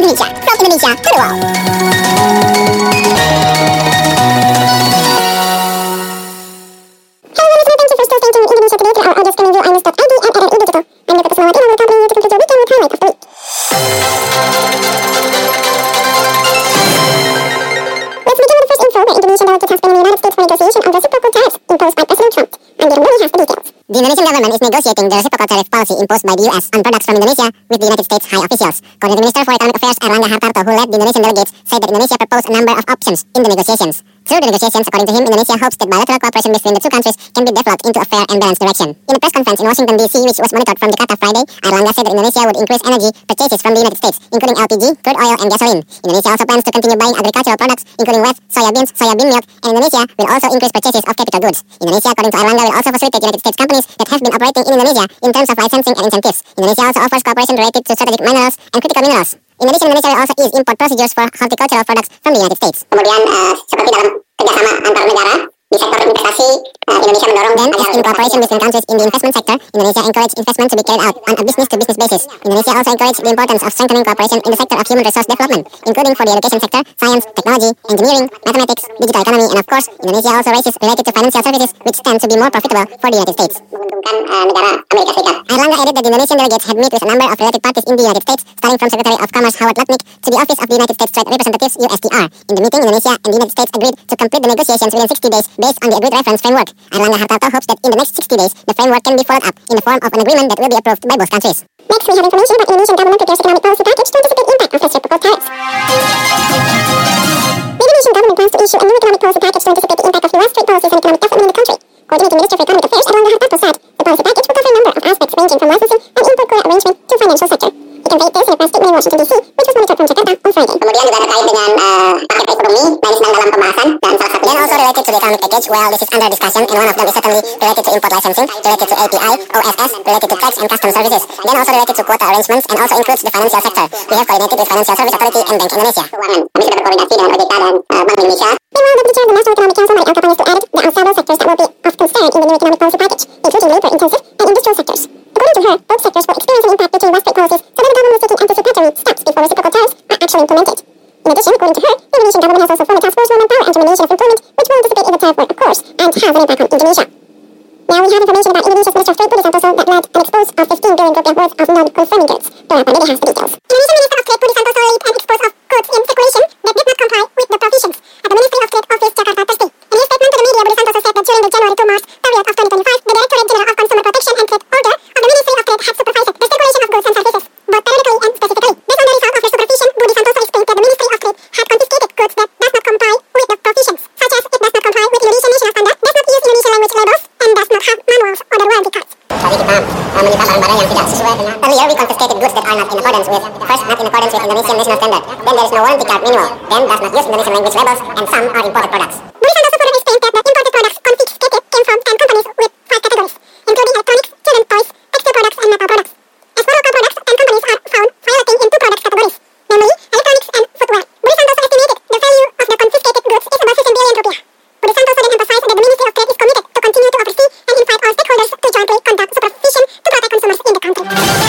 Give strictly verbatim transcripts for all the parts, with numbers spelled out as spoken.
Indonesia, from Indonesia to the world. Hello listener, thank you for still staying tuned with Indonesia Today through our audio streaming view inews dot I D and R R I Digital. I'm Niko Kusumawati and I will accompany you to conclude your weekend with highlights of the week. Let's begin with the first info where Indonesian delegates have been in the United States for negotiation of reciprocal tariffs imposed by President Trump. And Jeremy has the details. The Indonesian government is negotiating the reciprocal tariff policy imposed by the U S on products from Indonesia with the United States high officials. Coordinating Minister for Economic Affairs Airlangga Hartarto, who led the Indonesian delegates, said that Indonesia proposed a number of options in the negotiations. Through the negotiations, according to him, Indonesia hopes that bilateral cooperation between the two countries can be developed into a fair and balanced direction. In a press conference in Washington, D C, which was monitored from Jakarta Friday, Airlangga said that Indonesia would increase energy purchases from the United States, including L P G, crude oil, and gasoline. Indonesia also plans to continue buying agricultural products, including wheat, soya beans, soya bean milk, and Indonesia will also increase purchases of capital goods. Indonesia, according to Airlangga, will also facilitate United States companies that have been operating in Indonesia in terms of licensing and incentives. Indonesia also offers cooperation related to strategic minerals and critical minerals. In addition, Indonesia will also ease import procedures for horticultural products from the United States. Kemudian, uh, seperti dalam kerjasama antar negara di sektor investasi, uh, Indonesia mendorong dan in cooperation between countries in the investment sector, Indonesia encourage investment to be carried out on a business-to-business basis. Indonesia also encourage the importance of strengthening cooperation in the sector of human resource development, including for the education sector, science, technology, engineering, mathematics, digital economy, and of course, Indonesia also raises related to financial services, which tend to be more profitable for the United States. Menguntungkan uh, negara Amerika Serikat. Airlangga added that the Indonesian delegates had met with a number of related parties in the United States, starting from Secretary of Commerce Howard Lutnick to the Office of the United States Trade Representatives U S T R. In the meeting, Indonesia and the United States agreed to complete the negotiations within sixty days based on the agreed reference framework. Airlangga Hartarto hopes that in the next sixty days, the framework can be followed up in the form of an agreement that will be approved by both countries. Next, we have information about Indonesian government prepares economic policy package to anticipate impact of reciprocal tariffs. The Indonesian government plans to issue a new economic policy package to anticipate the impact of U S trade policies and economic development in the country. Coordinating Minister for Economic Affairs Airlangga Hartarto said the policy package will cover a number of aspects ranging from licensing and import quota arrangement to financial sector. He conveyed this in a press statement in Washington D C, which was monitored from Jakarta on Friday. Kemudian juga terkait dengan uh, paket ekonomi, dan sedang dalam pembahasan dan salah satunya. And also related to the economic package, well, this is under discussion, and one of them is certainly related to import licensing, related to A P I, O S S, related to tax and custom services, then also related to quota arrangements, and also includes the financial sector. We have coordinated with Financial Service Authority and Bank Indonesia. Keuangan. Kami sudah berkoordinasi dengan O J K dan uh, Bank Indonesia. Meanwhile, Deputy Chair of the National Economic Council, Marie Elka Pangestu, added there are several sectors that will be of concern in the new economic policy package, including labor-intensive and industrial sectors. According to her, both sectors will experience an impact due to U S trade policies, so that the government is taking anticipatory steps before reciprocal tariffs are actually implemented. In addition, according to her, the Indonesian government has also formed a task force for manpower and termination of employment, which will anticipate if the tariff were of course and have an impact on Indonesia. Now we have information about Indonesia's Minister of Trade, Budi Santoso, that led an expose of fifteen billion rupiah worth of non-conforming goods. Dora Pandey has the details. Indonesian Minister of Trade, Budi Santoso, led an expose of goods in circulation that did not comply with the provisions at the Ministry of Trade Office, Jakarta, Thursday. In his statement to the media, Budi Santoso said that during the January to March period of twenty twenty-five, the Directorate General of Consumer Protection and Trade Order of the Ministry of Trade had supervised the circulation of goods and services, both periodically and specifically. Based on the result of the supervision, Budi Santoso explained that the Ministry of Trade had confiscated goods that does not comply with the provisions, such as it does not comply with Indonesian national standard, does not use Indonesian language labels, and does not have manuals or the warranty cards. Tadi kita uh, menyita barang-barang yang tidak sesuai dengan. Earlier we confiscated goods that are not in accordance with, first, not in accordance with Indonesian national standard, then there is no warranty card manual, then does not use Indonesian language labels, and some are imported products. Budi Santoso further explained that the imported products confiscated came from ten companies with five categories, including electronics, children's toys, textile products, and metal products. As for local products, ten companies are found violating in two product categories, namely electronics and footwear. Budi Santoso estimated the value of the confiscated goods is about fifteen billion rupiah. Budi Santoso then emphasized that the Ministry of Trade is committed to continue to oversee and invite all stakeholders to jointly conduct supervision to protect consumers in the country.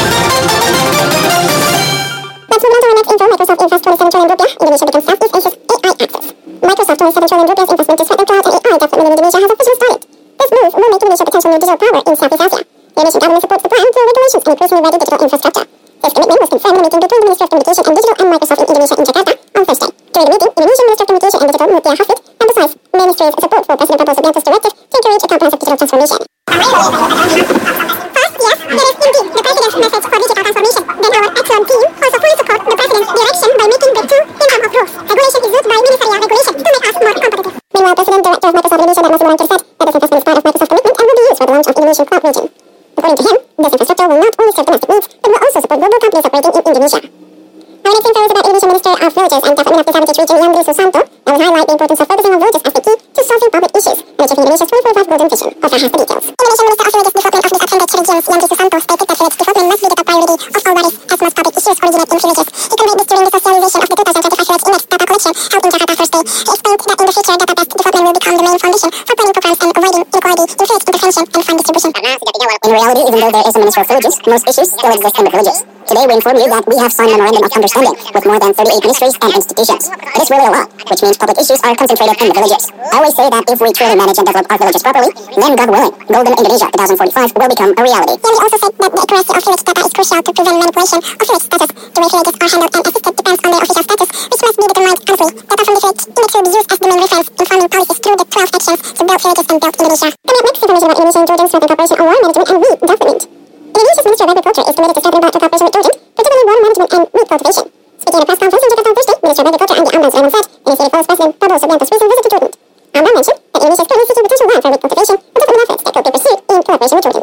Let's move on to our next info. Microsoft invests twenty-seven trillion rupiah. Indonesia becomes Southeast Asia's A I axis. Microsoft twenty-seven trillion rupiah's investment to threaten cloud and A I development in Indonesia has officially started. This move will make Indonesia potential new digital power in Southeast Asia. The Indonesian government supports the plan through regulations and increasingly ready digital infrastructure. This commitment was confirmed in a meeting between the Ministry of Communication and Digital and Microsoft in Indonesia in Jakarta on Thursday. During the meeting, Indonesian Minister of Communication and Digital, Mutia Hafid, emphasized ministry's support for President Prabowo Subianto's directive to encourage a comprehensive digital transformation. First, yes, there is indeed the President's message for digital transformation. Then our excellent team also fully support the President's direction by making breakthrough in terms of rules. Regulation is used by ministerial regulation to make us more competitive. Meanwhile, President Director of Microsoft Indonesia, Darma Sinulinga, said that this investment is part of Microsoft's commitment and will be used for the launch of Indonesian cloud region. According to him, this infrastructure will not only serve domestic needs, but will also support global companies operating in Indonesia. Our next info is about Indonesian Minister of Villages and Development of Disadvantaged Region, Yandri Susanto, that will highlight the importance of focusing on villages as the key to solving public issues and achieving Indonesia's twenty forty-five golden vision. Also has the details. Indonesian Minister of Villages Development of Disadvantaged Regions, Yandri Susanto, stated that village development must be the top priority of all bodies as most public issues originate in villages. He conveyed this during the socialization of the two thousand twenty-five Village Index data collection held in Jakarta Thursday. He explained that in the future, data-based development will become the main foundation for planning programs and avoiding inequality in village intervention and fund distribution. Karena sejatinya In reality, even though there is a Ministry of Villages, most issues still exist in the villages. Today we inform you that we have signed Memorandum of Understanding with more than thirty-eight ministries and institutions. It is really a lot, which means public issues are concentrated in the villages. I always say that if we truly manage and develop our villages properly, then God willing, Golden Indonesia twenty forty-five will become a reality. Yeah, we also said that the accuracy of village data is crucial to prevent manipulation of village status. The way villages are handled and assisted depends on their official status, which must be determined honestly. Data from the village image will be used as the main reference in forming policies through the twelve actions to build villages and build Indonesia. Coming up next, information about Indonesian Jordan Stratton Cooperation on Water Management and Wheat Development. Indonesia's Ministry of Agriculture is committed to strengthening bilateral cooperation with Jordan, particularly water management and wheat cultivation. Speaking at a press conference in Jakarta on Thursday, Minister of Agriculture Andi Amran Sulaiman said, initiated follows President Prabowo Subianto's recent visit to Jordan. Amran mentioned that Indonesia is currently seeking potential land for wheat cultivation and development efforts that could be pursued in collaboration with Jordan.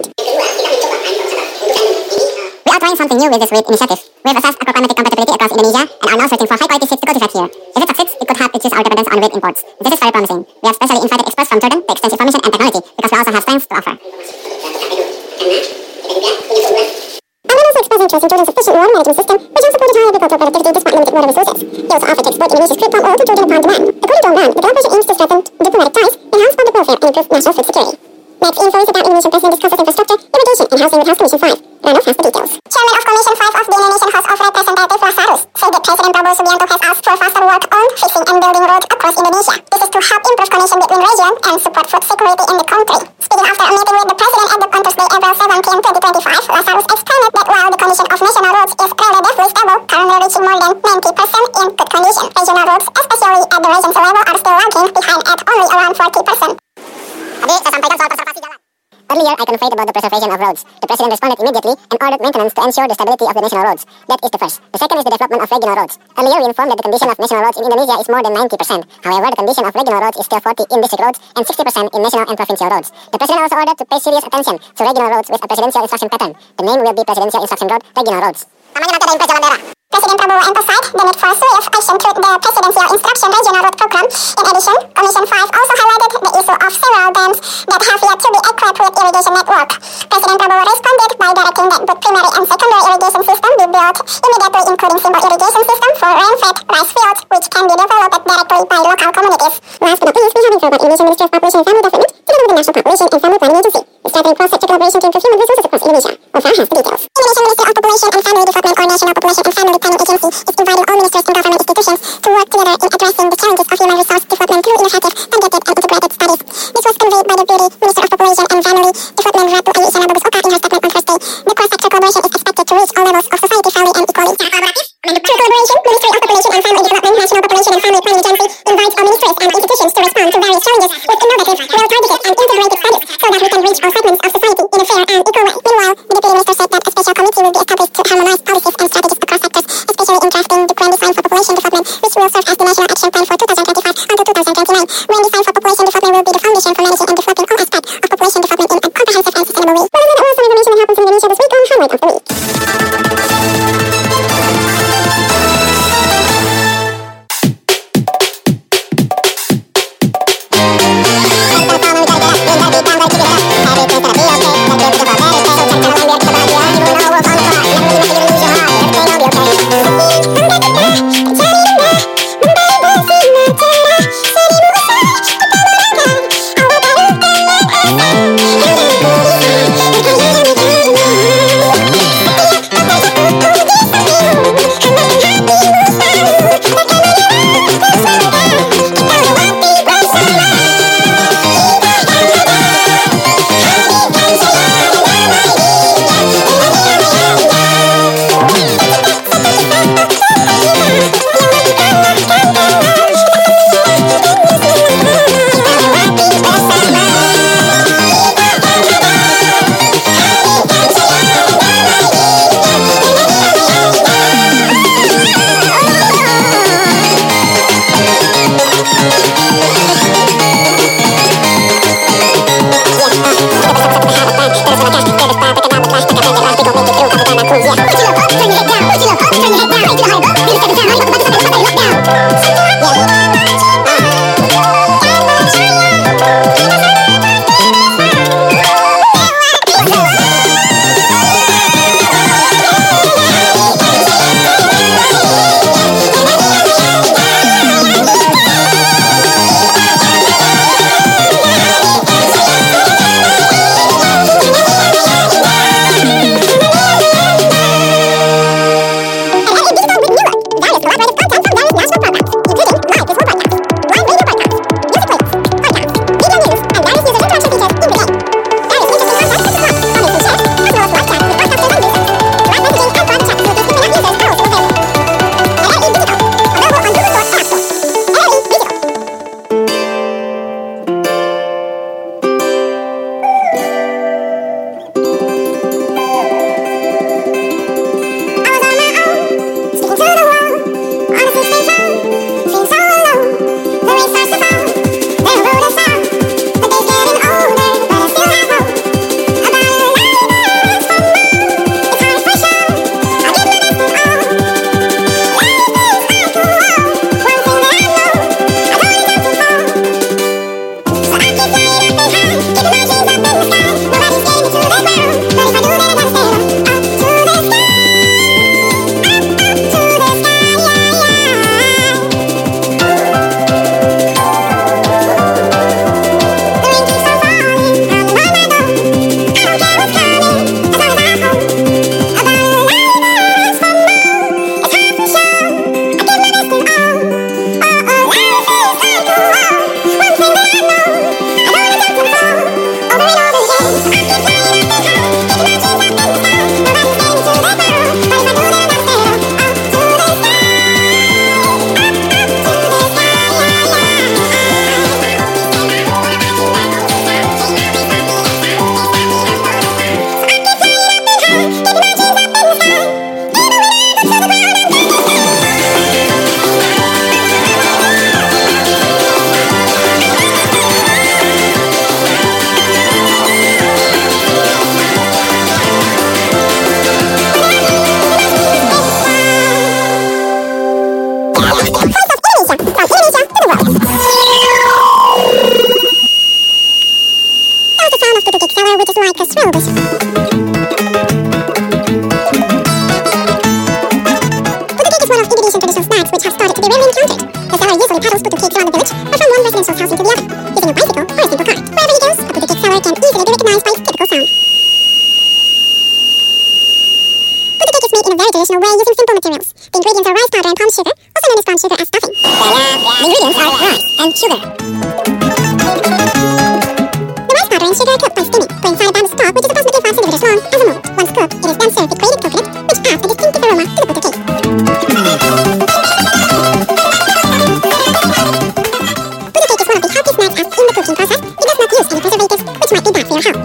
We are trying something new with this wheat initiative. We have assessed agroclimatic compatibility across Indonesia and are now searching for high-quality seeds to cultivate here. If it succeeds, it could help reduce our dependence on wheat imports. This is very promising. We have specially invited experts from Jordan to exchange information and technology because we also have strengths to offer. Amran also expressed interest in Jordan's efficient water management system, which has supported high agricultural productivity despite limited water resources. He also offered to export Indonesia's crude palm oil to Jordan upon demand. According to Amran, the cooperation aims to strengthen diplomatic ties, enhance public welfare, and improve national food security. Next, info is about Indonesian President discusses infrastructure, irrigation, and housing with House Commission five. Ranulf has the details. Chairman of Commission five of the Indonesian House of Representatives Lazarus said that President Prabowo Subianto has asked for faster work on fixing and building roads across Indonesia. This is to help improve connection between regions and support food security in the country. Speaking after a meeting with the President at the on Thursday, April seventeenth, twenty twenty-five, Lazarus explained that while the condition of national roads is relatively stable, currently reaching more than ninety percent in good condition, regional roads, especially at the regional level, are still lagging behind at only around forty percent. Tadi saya sampaikan soal konservasi jalan. Earlier, I conveyed about the preservation of roads. The President responded immediately and ordered maintenance to ensure the stability of the national roads. That is the first. The second is the development of regional roads. Earlier, we informed that the condition of national roads in Indonesia is more than ninety percent. However, the condition of regional roads is still forty in district roads and sixty percent in national and provincial roads. The President also ordered to pay serious attention to regional roads with a presidential instruction pattern. The name will be Presidential Instruction Road Regional Roads. Namanya nanti ada impres jalan daerah. President Prabowo emphasized the need for swift action through the Presidential Instruction Regional Road Program. In addition, Commission five also highlighted the issue of several dams that have yet to be equipped with irrigation network. President Prabowo responded by directing that both primary and secondary irrigation system be built immediately, including simple irrigation system for rain-fed rice fields, which can be developed directly by local communities. Last but not least, we have info about Indonesian Ministry of Population and Family Development together with the National Population and Family Planning Agency. It's strengthening cross-sector collaboration to improve human resources across Indonesia. Wafaa has the details. Indonesian Ministry of Population and Family Development or National Population and Family Planning Agency is inviting all ministers and government institutions to work together in addressing the challenges of human resource development through innovative, targeted, and integrated studies. This was conveyed by Deputy Minister of Population and Family Development Ratu Ayu Isyana Bagus Oka in her statement on Thursday. The cross-sector collaboration is expected to reach all levels of society fairly and equally. Through collaboration, Ministry of Population and Family Development, National Population and Family Planning Agency invites all ministries and institutions to respond to various challenges with innovative, well-targeted, and integrated studies so that we can reach all segments of society in a fair and equal way. Meanwhile, the Deputy Minister said that a special committee will be established to harmonize policies and strategies across sectors, especially in drafting the Grand Design for Population Development, which will serve as the National Action Plan for twenty twenty-five until twenty twenty-nine. Grand Design for Population Development will be the foundation for managing and developing all aspects of population development in a comprehensive and sustainable way. Well, that was some information that happens in Indonesia this week on Highlight of the Week. Kita traditional snacks which have started to be rarely encountered. The seller usually paddles putu-cakes around the village or from one residential house into the other, using a bicycle or a simple cart. Wherever he goes, a putu-cake seller can easily be recognized by its typical sound. Putu-cake is made in a very traditional way using simple materials. The ingredients are rice powder and palm sugar, also known as palm sugar as stuffing. The ingredients are rice and sugar. The rice powder and sugar are cooked by steaming, putting fire down the stove, which is approximately five centimeters long, as a mold. Once cooked, it is then served with grated coconut, which adds a distinctive aroma to the putu-cake. Putu-cake is one of the healthy snacks as in the cooking process, it does not use any preservatives, which might be bad for your health.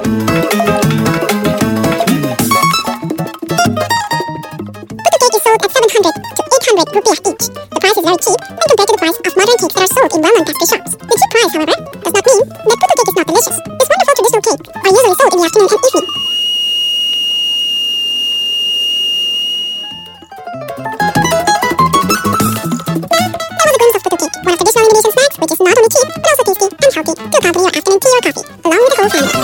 Putu-cake is sold at seven hundred to eight hundred rupiah each. The price is very cheap when compared to the price of modern cakes that are sold in well-known pastry shops. The cheap price, however, does not mean that putu-cake is not delicious. This wonderful traditional cake are usually sold in the afternoon and evening. That was a glimpse of putu-cake, one of traditional Indonesian snacks which is not only cheap but also tasty and healthy to accompany your afternoon tea or coffee, along with the whole family.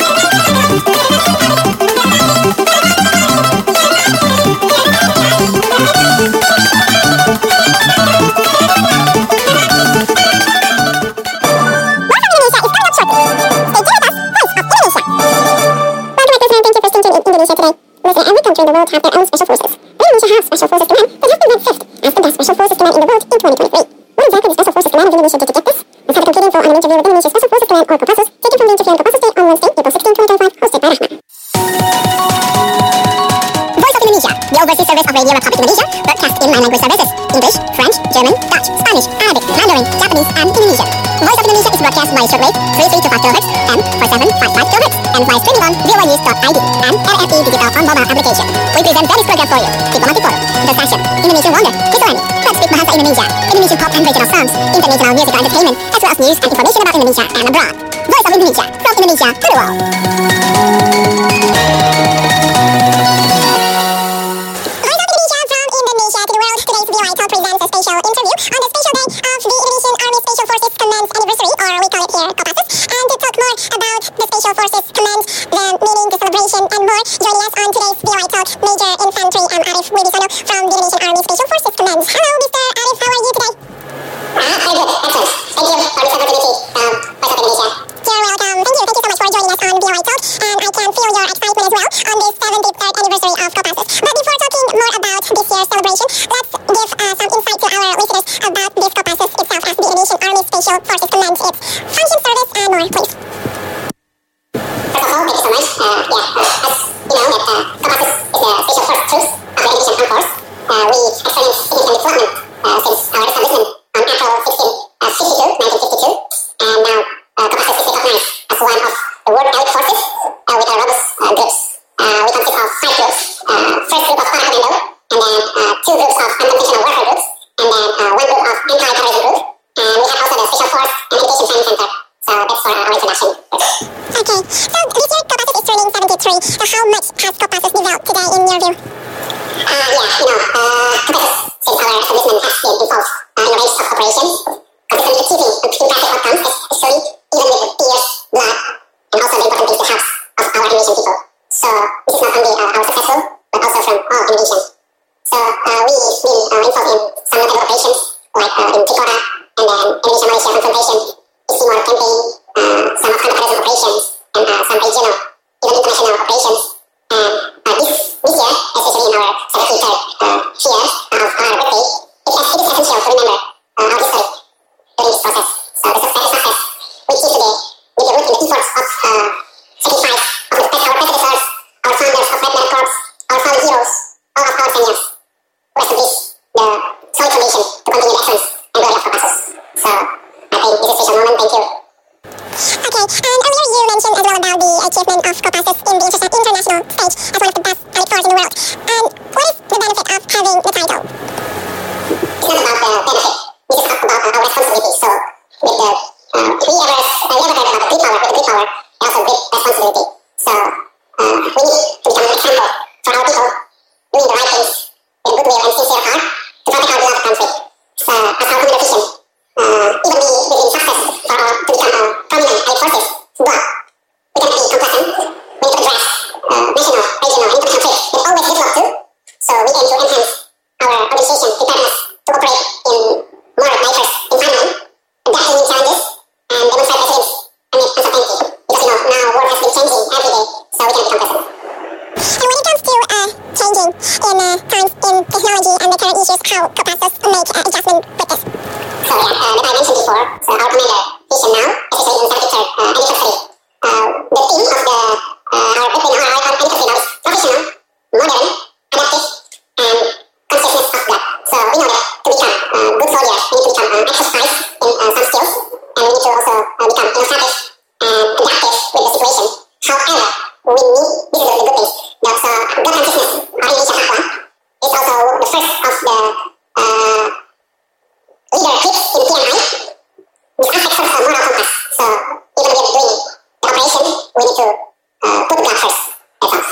In the world have their own special forces. But Indonesia has Special Forces Command that has been ranked fifth as the best Special Forces Command in the world in twenty twenty-three. What exactly the Special Forces Command of Indonesia did to get this? Let's have a complete info on an interview with Indonesia's Special Forces Command or Kopassus, taken from the interview on Kopassus Day on Wednesday, April sixteenth, twenty twenty-five, hosted by Rahma. Voice of Indonesia, the overseas service of Radio Republic Indonesia, broadcast in nine language services: English, French, German, Dutch, Spanish, Arabic, Mandarin, Japanese, and Indonesian. Voice of Indonesia is broadcast by shortwave three three two five kilohertz and four seven five five kilohertz and via streaming on v o a news dot i d and R F E Digital on mobile application. We present various programs for you: Diplomatic Forum, The Session, Indonesian Wonder, Kisarani, Let's Speak Bahasa Indonesia, Indonesian pop and regional songs, international musical entertainment, as well as news and information about Indonesia and abroad. Voice of Indonesia, from Indonesia to the world. Special interview on the special day of the Indonesian Army Special Forces Command's anniversary, or we call it here Kopassus. And to talk more about the Special Forces Command, the meaning, the celebration, and more, joining us on today's V O I Talk, Major Infantry um, Arif Wibisono from the Indonesian Army Special Forces Command. Hello, Mister Arif, how are you today? Ah, very good, excellent. Thank you for this opportunity, um, Voice of Indonesia. You're welcome. Thank you. Thank you so much for joining us on V O I Talk, and I can feel your excitement as well on this seventy-third anniversary of Kopassus. But before talking more about this year's celebration, let's give uh, some insight to our listeners about this Kopassus itself as the Indonesian Army Special Forces Command, its function, service, and more, please. First of all, thank you so much. Uh, yeah, uh, as you know, that uh, Kopassus is the special force troops of the Indonesian Armed Force. Uh, we experienced significant development uh, since our establishment on April sixteenth, nineteen fifty-two, and now uh, Kopassus is recognized as one of the world elite forces uh, with our robust uh, groups. Uh, we consist of five groups. Uh, first group of Para Commando, and then uh, two groups of unconventional warfare groups, and then uh, one group of anti-terrorism group, and we have also the Special Force and Education Training Center. So that's for our introduction. Okay, so this year Kopassus is turning seventy-three. So how much has Kopassus developed today in your view? Uh, yeah, you know, uh, Kopassus, since our establishment has been involved uh, in a range of operations, consistently achieving impressive outcomes, especially even with tears, blood, and also the important things the health of our Indonesian people. So this is not only uh, our successful, but also from all Indonesians. So uh, we've been uh, involved in some notable operations, like uh, in Tripura, and then Indonesia-Malaysia confrontation, East Timor campaign, uh, some of counterterrorism operations, and uh, some regional, even international operations. And uh, this, this year, especially in our seventy-third uh, year of our birthday, it is, it is essential to remember uh, our history during this process. So the success, success we achieve today with the root in the efforts of uh, sacrifice of the, our predecessors, our founders of Red Band Corps, our fallen heroes, all of our seniors, who established the solid foundation to continue the excellence and glory of Kopassus. So, I think this is a special moment. Thank you. Okay, and earlier you mentioned as well about the achievement of Kopassus in the inter international stage as one of the best elite forces in the world. And what is the benefit of having the title? It's not about the benefit. We just talk about uh, our responsibility. So, with the, uh, if we ever, uh, we ever heard about the Greek power, with the Greek power, there's also great responsibility. So, uh, we need to become an example for our people doing the right things with goodwill and sincere heart to protect our beloved country. So, as our common vision, uh, even we within success for our to become a prominent elite forces, but we cannot be complacent. We need to address uh, national, regional, and international threats that always develop too. So we aim to enhance our organization preparedness to operate us make uh, adjustment with this. So yeah, uh, like I mentioned before, so our commander, Vision now, especially in the seventy-third uh, Anti Study, uh, the theme of the uh, our our our our Anti Study now is professional, modern, adaptive, and consciousness of God. So in order to become a uh, good soldier, we need to become uh, exercise in uh, some skills, and we need to also uh, become innovative and adaptive with the situation. However, we need, this is the good thing, that uh, God consciousness, or Indonesia Papua, is also the first of the uh, leader clips in P M I, with aspects of uh, moral compass. So even when we're doing the operation, we need to uh, put God first. That's all.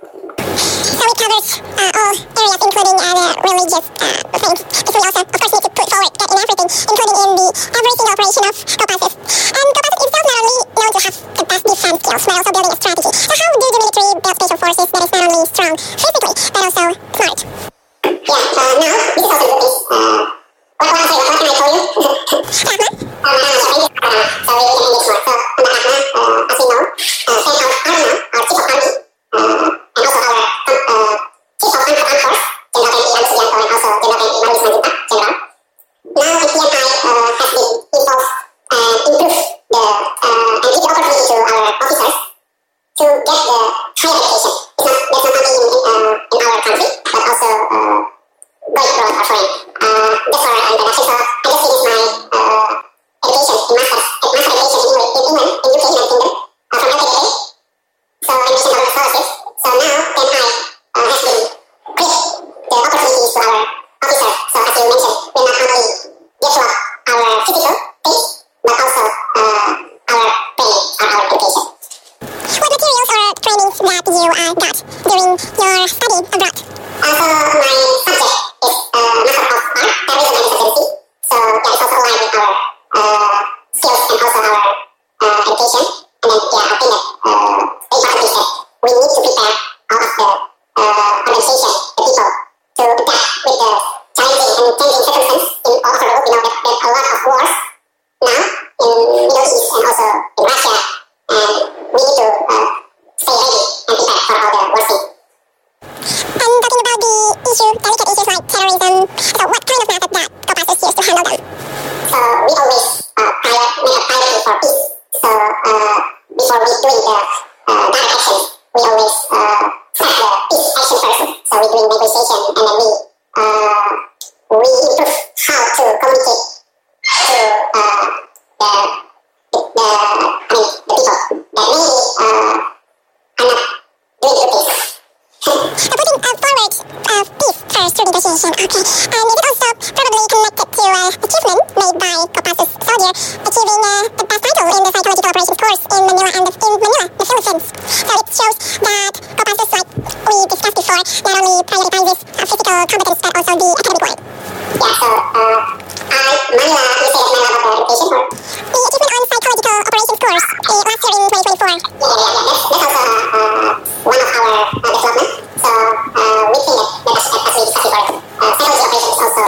So it covers uh, all areas, including uh, the religious uh, things. Because we also, of course, need to put forward that in everything, including in the every single operation of Kopassus. And Kopassus itself not only known to have the best defense skills, but also building a strategy. So how do the military build special forces that is not only strong physically, but also smart? Yeah, uh, now, this is also good things. Uh, what, what, sorry, what can I tell you? Rahma? Uh, uh, so we can end this more. So, on the Rahma, uh, as we know, uh, sent out Aruna, our chief of army, uh, and also our uh, chief of armed armed force, General Tengri Anu Subianto, and also General Tengri Marulis Manjuntak, General. Now, the P M I uh, has been involved and improved the uh, and give the opportunity to our officers to get the higher education. It's not that's not only in, uh, in our country, but also uh, going abroad or foreign. Uh, that's for introduction. So I just finished my uh, education in masters, uh, master education in England, in England, in U K, United Kingdom, uh, from L K K A. So I mentioned about scholarships. So now P M I uh, has been give the opportunities to our officers. So as you mentioned, we not only develop our physical things, but also uh, our training or our education. What materials or trainings that you uh, got during your study abroad? Uh, so my subject is uh, Master of Art, Terrorism and Insurgency. So yeah, it's also aligned with our uh, skills and also our uh, education. And then yeah, I think that uh, very important is that we need to prepare all of the uh, organization, the people, to adapt with the challenging and changing circumstances in all over the world. We know that there's a lot of wars now in Middle East and also in Russia, and we need to uh, stay ready and prepare for all the worst things. And talking about the issue, delicate issues like terrorism, so what kind of method that Kopassus used to handle them? So we always uh, prior, make a priority for peace. So uh, before we doing the uh, direct actions, we always uh, set the peace action first. So we doing negotiation, and then we uh, we improve how to communicate to uh, the, the the I mean the people that maybe uh, are not doing good things. So putting uh, forward uh, peace first through negotiation, okay. And it is also probably connected to uh, achievement made by Kopassus soldier achieving uh, the best title in the psychological operations course in Manila and the, in Manila, the Philippines. So it shows that Kopassus, like we discussed before, not only prioritizes uh, physical competence but also the academic one. Yeah, so uh, I, Manila, you say that Manila of uh, education or? The achievement on psychological operations course uh, last year in twenty twenty-four. Yeah, yeah, yeah, yeah. That's, that's also uh, one of our uh, development. So uh, we think that, that as, as we discussed before, uh, psychology operations is also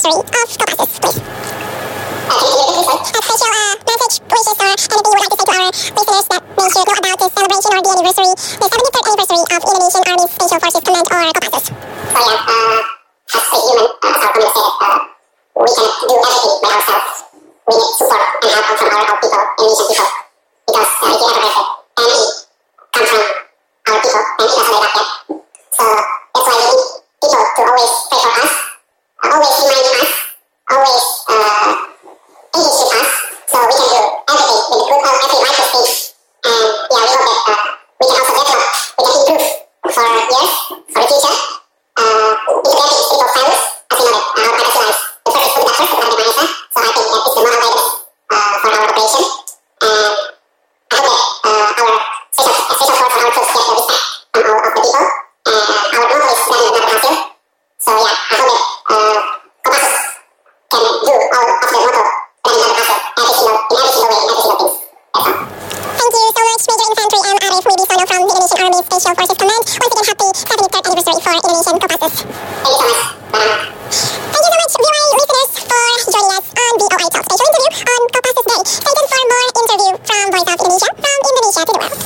history of Copassus, please. Uh, can you repeat, please? A special uh, message, wishes, or anything you would like to say to our listeners that they should know about this celebration or the anniversary, the seventy-third anniversary of Indonesian Army Special Forces Command, or Kopassus. So yeah, uh, as a human, uh, as our community said, uh, we cannot do everything by ourselves. We need support and help from our, our people, Indonesian people. Because uh, if you ever heard that enemy comes from our people, then it doesn't let up yet. So that's why we need people to always pray for us, uh, always remind us, always uh, engage with us, so we can do everything with the good of every righteous thing. And yeah, we hope that uh, we can also develop, we can improve for years, for the future, uh, integrating spiritual values, as we know that our purpose lies the purpose for the doctor, the Bhagavad Gita. So I think that this is the moral guidance uh, for our operation. And I hope that uh, our special, special force and our troops get the respect from all of the people. And our motto is Daniel Nabahasil. So yeah, I hope that uh, Kopassus can do all of the motto Daniel Nabahasil every single, in every single way, in every single thing. That's all. Thank you so much, Major Infantry M. Arif Wibisono from the Indonesian Army Special Forces Command. Once again, happy seventy-third anniversary for Indonesian Kopassus. Thank you so much. Bye. Thank you so much, V Y listeners, for joining us on V O I Talk Special Interview on Kopassus Day. Stay tuned for more interview from Voice of Indonesia, from Indonesia to the world.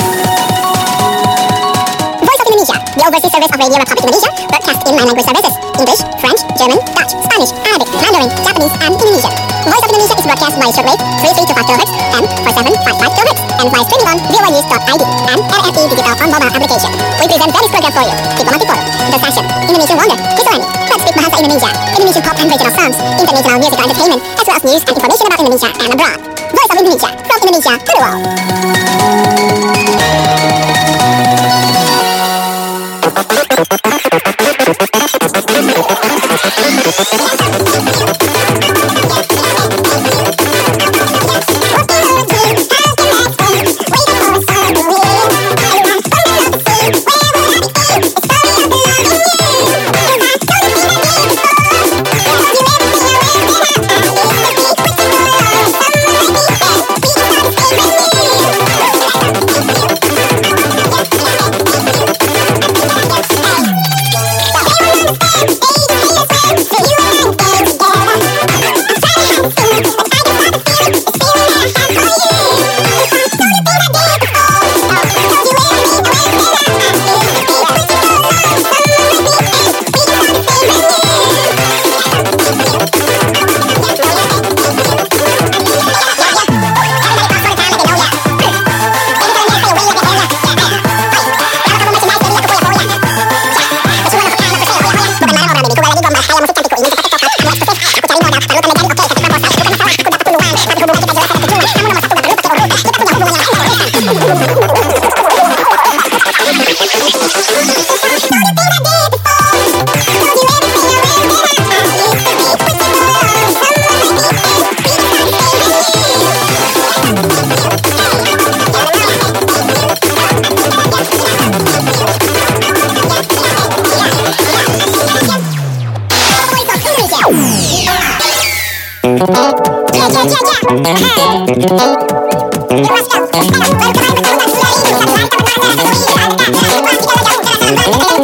Voice of Indonesia, the overseas service of Radio Republic Indonesia, broadcast in nine language services: English, French, German, Dutch, Spanish, Arabic, Mandarin, Japanese, and Indonesian. Voice of Indonesia is broadcast by shortwave three three two five kilohertz and four seven five five kilohertz, and by streaming on V O I news dot I D and R F E Digital on mobile application. We present various program for you: Diplomatic Forum, The Session, Indonesian Wonder, Kisarani, Let's Speak Bahasa Indonesia, Indonesian pop and regional songs, international musical entertainment, as well as news and information about Indonesia and abroad. Voice of Indonesia, from Indonesia to the world.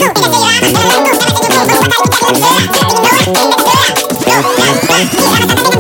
Go!